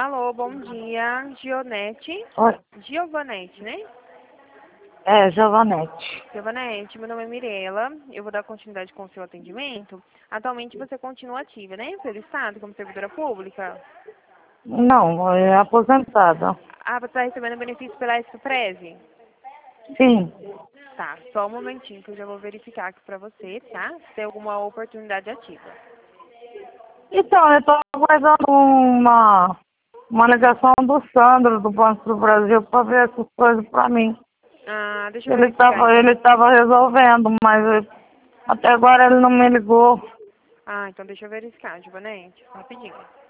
Alô, bom dia. Gionete? Oi, Giovanete, né? Giovanete. Giovanete, meu nome é Mirela. Eu vou dar continuidade com o seu atendimento. Atualmente você continua ativa, né? Pelo Estado, como servidora pública. Não, é aposentada. Ah, você está recebendo benefício pela SUPREV? Sim. Tá, só um momentinho que eu já vou verificar aqui pra você, tá? Se tem alguma oportunidade ativa. Então, eu estou aguardando uma ligação do Sandro, do Banco do Brasil, para ver essas coisas para mim. Ah, deixa eu Ele verificar estava então. ele tava resolvendo, mas até agora ele não me ligou. Ah, então deixa eu verificar, Giovanete, rapidinho.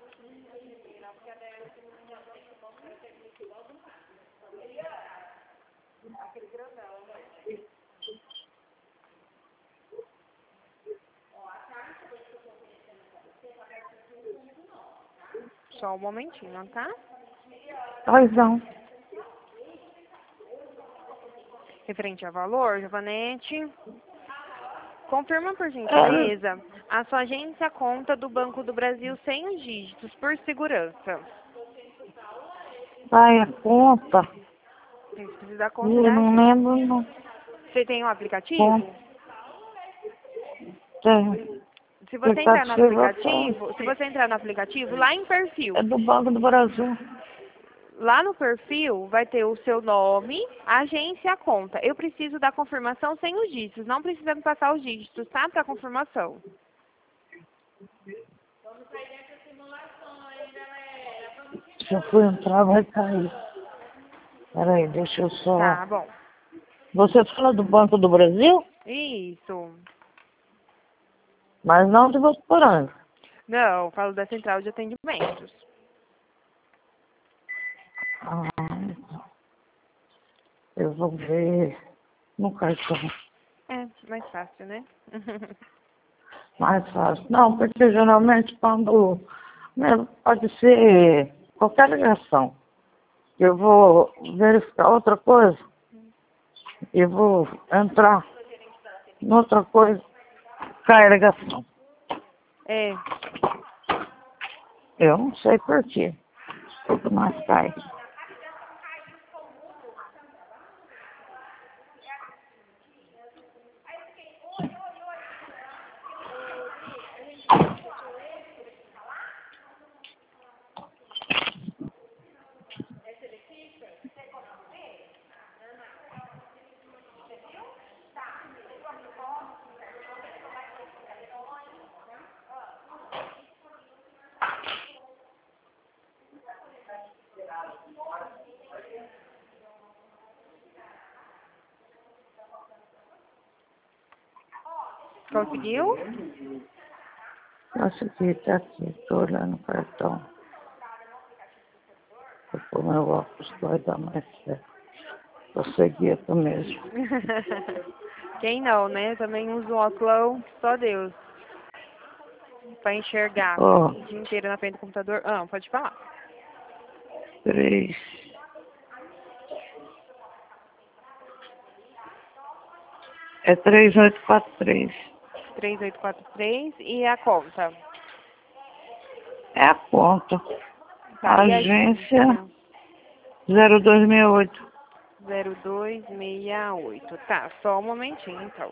Só um momentinho, tá? Pois não. Referente a valor, Giovanete. Confirma, por É, gentileza, a sua agência conta do Banco do Brasil sem os dígitos, por segurança. vai a conta. Você precisa da conta Eu da não agência. lembro, não. Você tem um Conta. aplicativo? Tem. Se você entrar no Aplicativo aplicativo, se você entrar no aplicativo, lá em perfil, é do Banco do Brasil. lá no perfil vai ter o seu nome, a agência e a conta. Eu preciso da confirmação sem os dígitos, não precisa me passar os dígitos, tá? Para confirmação. Se eu for entrar, vai cair. Peraí, deixa eu só... Tá, bom. Você fala do Banco do Brasil, Isso. mas não de Votuporanga. Não, falo da central de atendimentos. Ah, eu vou ver no cartão. É, mais fácil, né? Mais fácil. Não, porque geralmente quando... Pode ser qualquer ligação. Eu vou verificar outra coisa e vou entrar em outra coisa, cai a ligação. É, Eu não sei por quê, mas cai. conseguiu? Nossa, aqui, tá aqui, tô olhando o cartão. Vou pôr meu óculos, vai dar mais certo. Eu segui eu mesmo. Quem não, né? Também usa um óculos, só Deus. Pra enxergar Ó, o dia inteiro na frente do computador. Ah, pode falar. 3. É 3843. 3843 e a conta. É a conta. Tá, e a Agência agência? 0268. 0268. Tá, só um momentinho então.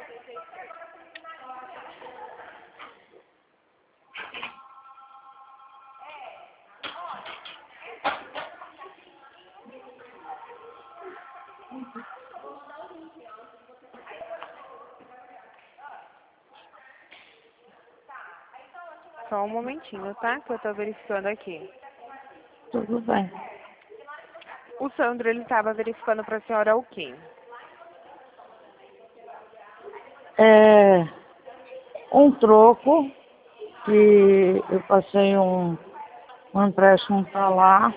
Só um momentinho, tá? Que eu tô verificando aqui. Tudo bem. O Sandro, ele tava verificando pra senhora o quê? É um troco que eu passei um empréstimo para lá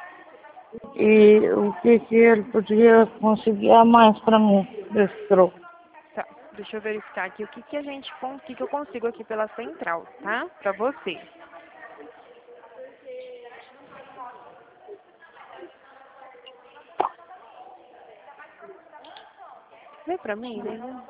e o que ele podia conseguir a mais para mim desse troco. Tá, deixa eu verificar aqui o que que eu consigo aqui pela central, tá? Pra você. Vê pra mim, né?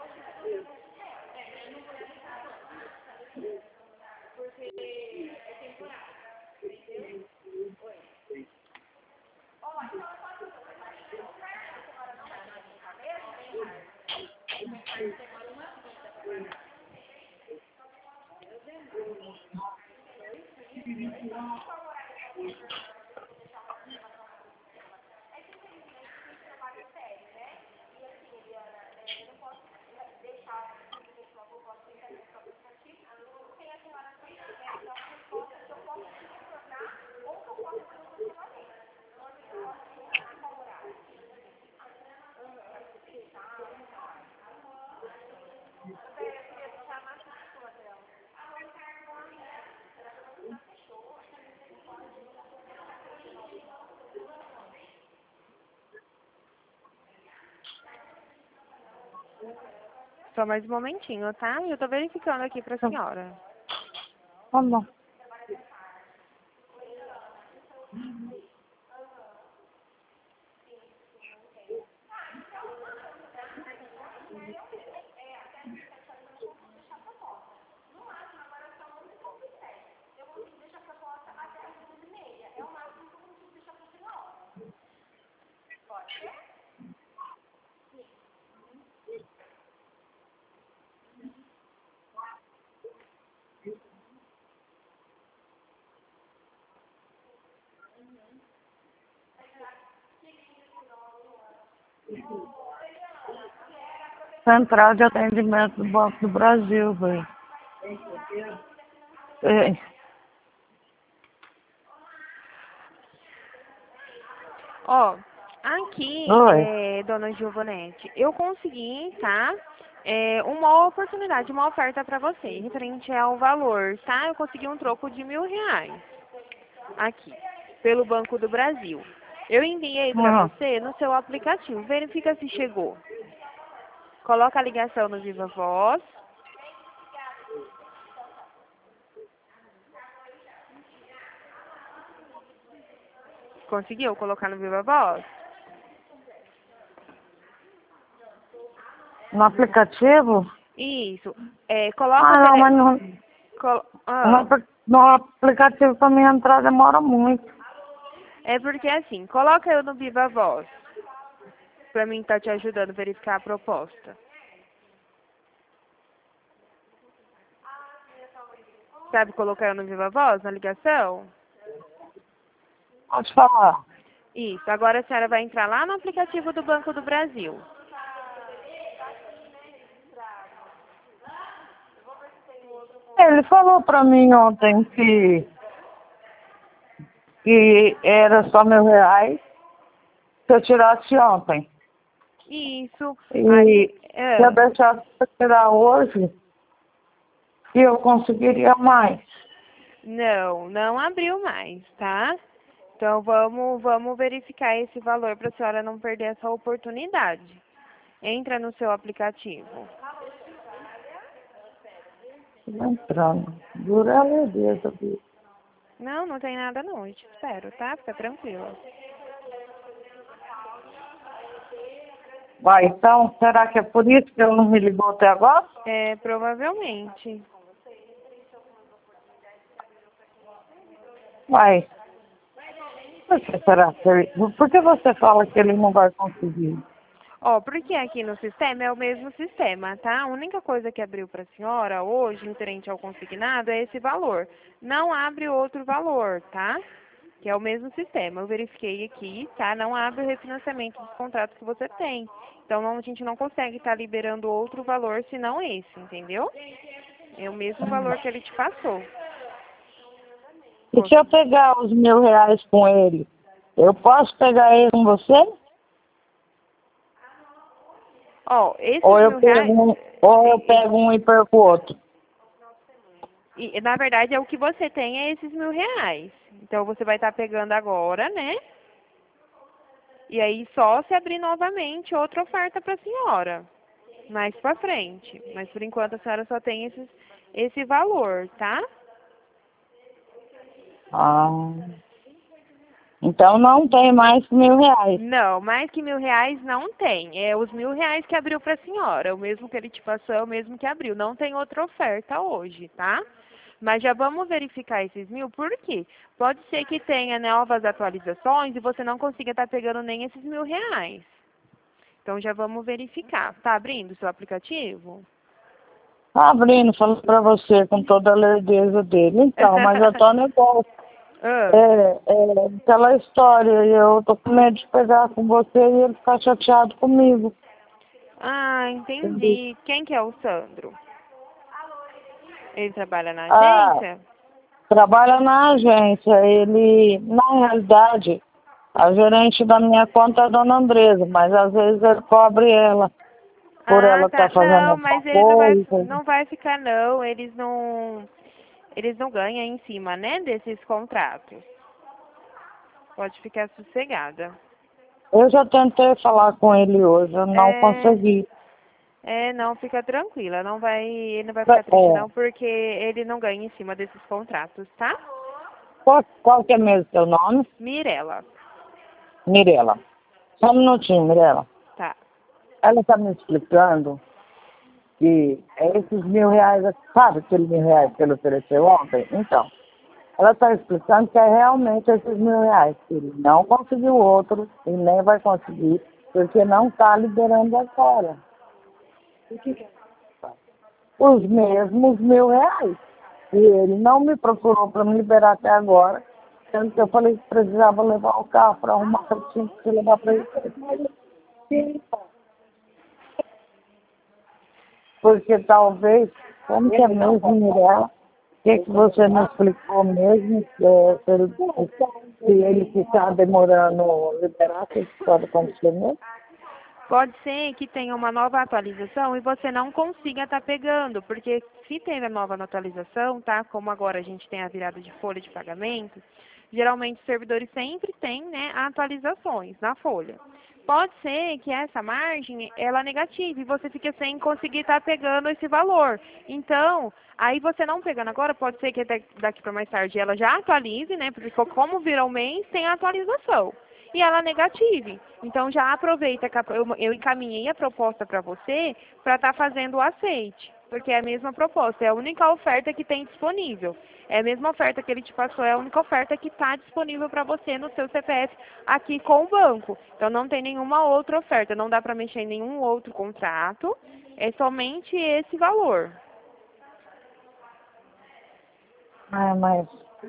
Só mais um momentinho, tá? Eu tô verificando aqui pra senhora. Tá bom. Central de atendimento do Banco do Brasil, velho. É. Ó, aqui, Oi. dona Giovanete, eu consegui, tá? Uma oportunidade, uma oferta pra você, referente ao valor, tá? Eu consegui um troco de R$ 1.000 aqui, pelo Banco do Brasil. Eu enviei pra você no seu aplicativo, verifica se chegou. Coloca a ligação no Viva Voz. Conseguiu colocar no Viva Voz? No aplicativo? Isso. Coloca o Não, mas no aplicativo pra mim entrar demora muito. É porque assim, coloca eu no Viva Voz. Pra mim tá te ajudando a verificar a proposta. Sabe colocar eu no Viva Voz, na ligação? Pode falar. Isso. Agora a senhora vai entrar lá no aplicativo do Banco do Brasil. Ele falou pra mim ontem que era só R$ 1.000 se eu tirasse ontem. Isso. E se eu deixasse pra tirar hoje, eu conseguiria mais. Não abriu mais, tá? Então vamos verificar esse valor para a senhora não perder essa oportunidade. Entra no seu aplicativo. Entrando. Dura a lerdeza, viu? Não tem nada não, eu te espero, tá? Fica tranquila. Vai, então, será que é por isso que ele não me ligou até agora? Provavelmente. Vai. Por que você fala que ele não vai conseguir? Porque aqui no sistema é o mesmo sistema, tá? A única coisa que abriu para a senhora hoje, referente ao consignado, é esse valor. Não abre outro valor, tá? Que é o mesmo sistema. Eu verifiquei aqui, tá? Não abre o refinanciamento dos contratos que você tem. Então, a gente não consegue estar liberando outro valor senão esse, entendeu? É o mesmo valor que ele te passou. E se eu pegar os R$ 1.000 com ele, eu posso pegar ele com você? Esses Ou eu R$ 1.000... pego um e perco o outro? E, na verdade, o que você tem é esses R$ 1.000. Então, você vai estar pegando agora, né? E aí, só se abrir novamente outra oferta para a senhora. Mais para frente. Mas, por enquanto, a senhora só tem esse valor, tá? Então não tem mais que R$ 1.000. Não, mais que R$ 1.000 não tem. É os R$ 1.000 que abriu para a senhora. O mesmo que ele te passou é o mesmo que abriu. Não tem outra oferta hoje, tá? Mas já vamos verificar esses 1.000, por quê? Pode ser que tenha novas atualizações e você não consiga estar pegando nem esses R$ 1.000. Então já vamos verificar. Tá abrindo o seu aplicativo? Tá abrindo, falando pra você com toda a lerdeza dele. Então, mas eu tô no golpe. Ah, Aquela história, e eu tô com medo de pegar com você e ele ficar chateado comigo. Entendeu? entendi. Quem que é o Sandro? Ele trabalha na Ah, agência? trabalha na agência. Ele, na realidade, a gerente da minha conta é a dona Andresa, mas às vezes ele cobre ela, por Ah, ela tá. estar fazendo Não, essa mas ele coisa. não vai ficar não. Eles não ganham em cima, né, desses contratos. Pode ficar sossegada. Eu já tentei falar com ele hoje, eu não É, consegui. não, fica tranquila. Ele não vai ficar triste não, porque ele não ganha em cima desses contratos, tá? Qual que é mesmo seu nome? Mirela, Mirela. Só um minutinho, Mirela. tá. Ela está me explicando que é esses R$ 1.000, sabe aquele R$ 1.000 que ele ofereceu ontem? Então, ela está explicando que é realmente esses R$ 1.000, que ele não conseguiu outro e nem vai conseguir, porque não está liberando agora. Os mesmos R$ 1.000. E ele não me procurou para me liberar até agora, sendo que eu falei que precisava levar o carro para arrumar, que eu tinha que levar para ele. Porque talvez, como que é mesmo, Mirella, o que você não explicou mesmo, se ele ficar demorando liberar, o que pode acontecer mesmo? Pode ser que tenha uma nova atualização e você não consiga estar pegando, porque se tem a nova atualização, tá? Como agora a gente tem a virada de folha de pagamento, geralmente os servidores sempre têm, né, atualizações na folha. Pode ser que essa margem ela é negativa e você fique sem conseguir estar pegando esse valor. Então, aí você não pegando agora, pode ser que daqui para mais tarde ela já atualize, né? Porque como virou um mês, tem a atualização e ela negative. Então já aproveita que eu encaminhei a proposta para você para estar fazendo o aceite, porque é a mesma proposta, é a única oferta que tem disponível. É a mesma oferta que ele te passou, é a única oferta que está disponível para você no seu CPF aqui com o banco. Então não tem nenhuma outra oferta, não dá para mexer em nenhum outro contrato, é somente esse valor. Mas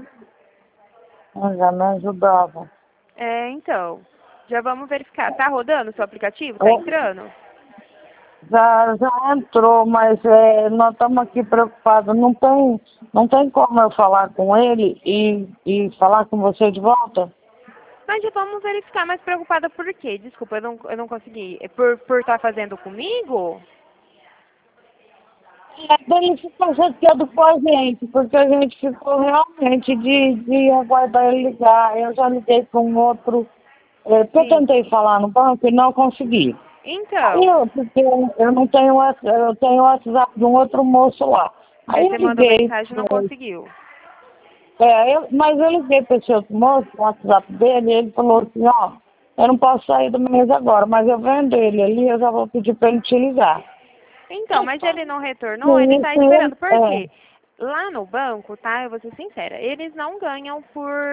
já me ajudava. Então, já vamos verificar. Tá rodando o seu aplicativo? Tá entrando? Já entrou, mas nós estamos aqui preocupados. Não tem como eu falar com ele e falar com você de volta? Mas já vamos verificar, mas preocupada por quê? Desculpa, eu não consegui. É por estar fazendo comigo? Ele ficou chateado com a gente, porque a gente ficou realmente de aguardar ele ligar. Eu já liguei para um outro, porque eu Sim. tentei falar no banco e não consegui. Aí Então, porque eu não tenho, eu tenho o WhatsApp de um outro moço lá. aí Aí eu você mandou liguei, mensagem e não conseguiu. mas eu liguei para esse outro moço, o WhatsApp dele, e ele falou assim, ó, eu não posso sair do mês agora, mas eu vendo ele ali, eu já vou pedir para ele te ligar. Então, mas ele não retornou, ele Sim, está sim, esperando. Por quê? Lá no banco, tá? Eu vou ser sincera, eles não ganham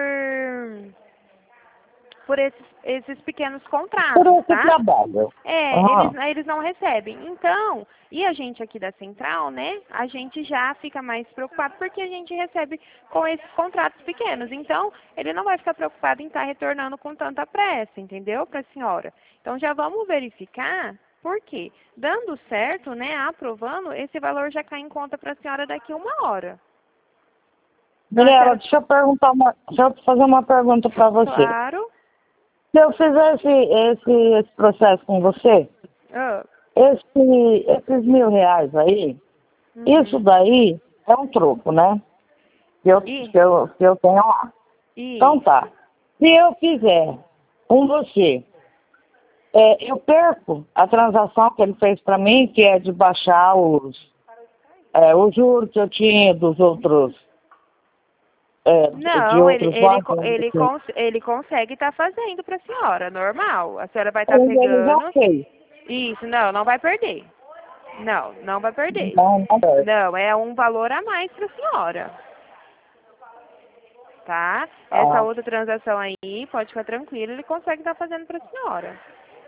por esses pequenos por contratos, esse tá? trabalho. Aham. Eles não recebem. Então, e a gente aqui da central, né? A gente já fica mais preocupado porque a gente recebe com esses contratos pequenos. Então, ele não vai ficar preocupado em estar retornando com tanta pressa, entendeu? Para a senhora. Então, já vamos verificar por quê. Dando certo, né? Aprovando, esse valor já cai em conta para a senhora daqui 1 hora. Então, a Mirella, senhora, deixa eu fazer uma pergunta para você. claro. Se eu fizesse esse processo com você, Ah, esses R$ 1.000 aí, isso uhum. daí é um troco, né? Que eu, E, que eu, que eu tenho lá. Então isso. tá. Se eu fizer com você, eu perco a transação que ele fez para mim, que é de baixar os juros que eu tinha dos outros, de Não, outros bancos. ele consegue estar fazendo para a senhora, normal. A senhora vai estar Mas ele já pegando. fez. Isso, não vai perder. Não, não vai perder. Então, não perco. Não, é um valor a mais para a senhora, tá? Essa Ah, outra transação aí, pode ficar tranquila, ele consegue estar fazendo para a senhora,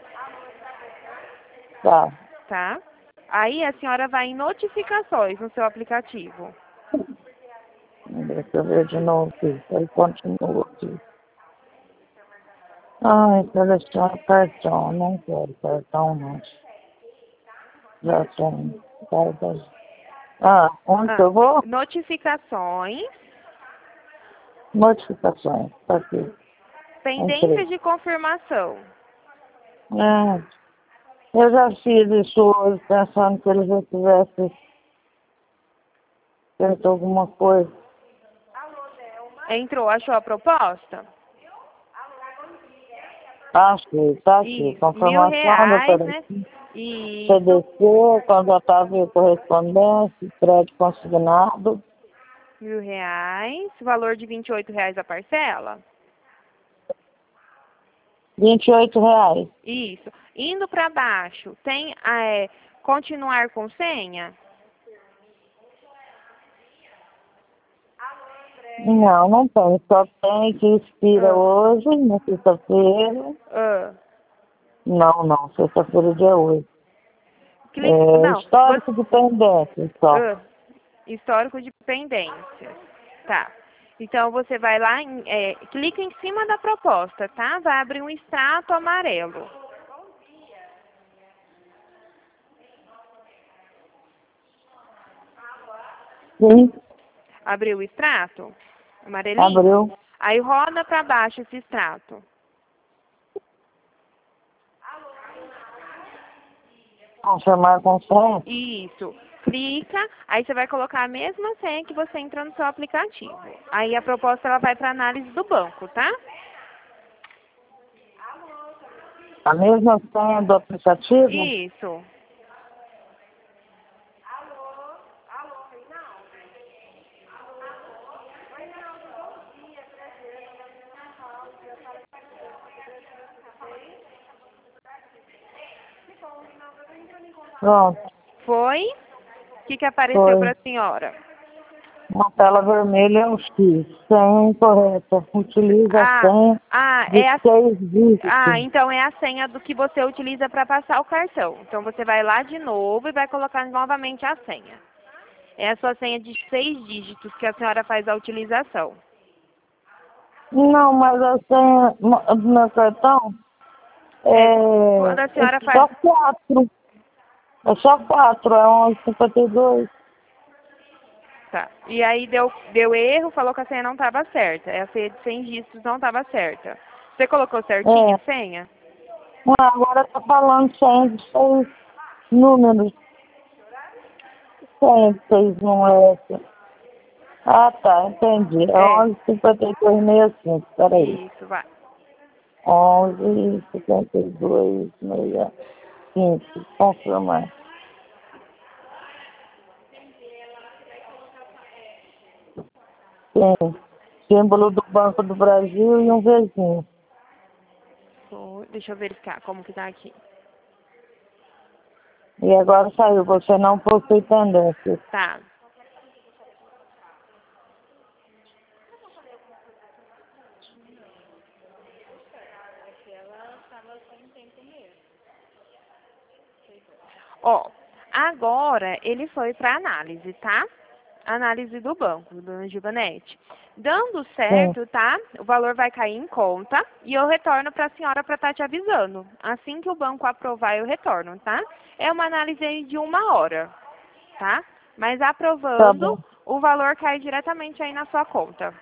tá. tá? Aí a senhora vai em notificações no seu aplicativo. Deixa eu ver de novo aqui. Ele continua aqui. Ai, seleciona cartão. Não quero cartão, não. Já tenho. Onde que eu vou? Notificações, Notificações. Tá aqui. pendências de confirmação. É, eu já fiz isso hoje, pensando que ele já tivesse feito alguma coisa. Entrou, achou a proposta? Achei, tá aqui. Isso, Confirmação, R$ 1.000, doutora. né? E CDC, contratável correspondência, crédito consignado. R$ 1.000, valor de R$ 28 a parcela. R$ 28. Isso. Indo para baixo, tem continuar com senha? Não, não tem. Só tem que expira hoje, na sexta-feira. Não, sexta-feira dia 8. Não, Histórico de pendência só. histórico de pendências. Tá. Então, você vai lá, clica em cima da proposta, tá? Vai abrir um extrato amarelo. Sim, Abriu o extrato? Amarelinho? abriu. Aí roda para baixo esse extrato. Confirmar com senha. Isso. Clica, aí você vai colocar a mesma senha que você entra no seu aplicativo. Aí a proposta ela vai para análise do banco, tá? A mesma senha do aplicativo? Isso. Pronto. Foi? O que apareceu Foi. para a senhora? Uma tela vermelha é um X. Senha incorreta. Utiliza a senha de 6 dígitos. Então é a senha do que você utiliza para passar o cartão. Então você vai lá de novo e vai colocar novamente a senha. É a sua senha de 6 dígitos que a senhora faz a utilização. Não, mas a senha do meu cartão Quando a senhora é faz... só 4. É só 4, é 11,52. Tá. E aí deu erro, falou que a senha não estava certa. A senha de 100 dígitos não estava certa. Você colocou certinho a senha? Agora tá falando senha de 6 números. Senha de 6 números. Ah, tá, entendi. É 11,52,65. Peraí. Isso, vai. 11,52,65. Confirmar. Sim. Símbolo do Banco do Brasil e um Vzinho. Deixa eu verificar como que tá aqui. E agora saiu, você não possui pendência. Tá. Ó, agora ele foi para análise, tá? Análise do banco, dona Givanete. Dando certo, tá? O valor vai cair em conta e eu retorno para a senhora para estar te avisando. Assim que o banco aprovar, eu retorno, tá? É uma análise aí de 1 hora, tá? Mas aprovando, o valor cai diretamente aí na sua conta.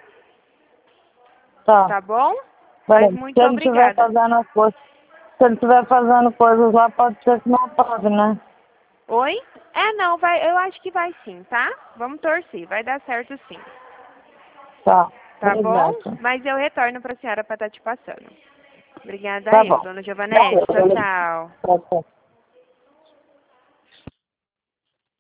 Tá bom? Mas muito obrigada. Se ele estiver fazendo coisas lá, pode ser que não aprove, né? Oi? Não, eu acho que vai sim, tá? Vamos torcer, vai dar certo sim. Tá. Tá bom? Mas eu retorno para a senhora para estar te passando. Obrigada Tá bom. dona Giovanete. Tchau, tchau. Tchau, tchau.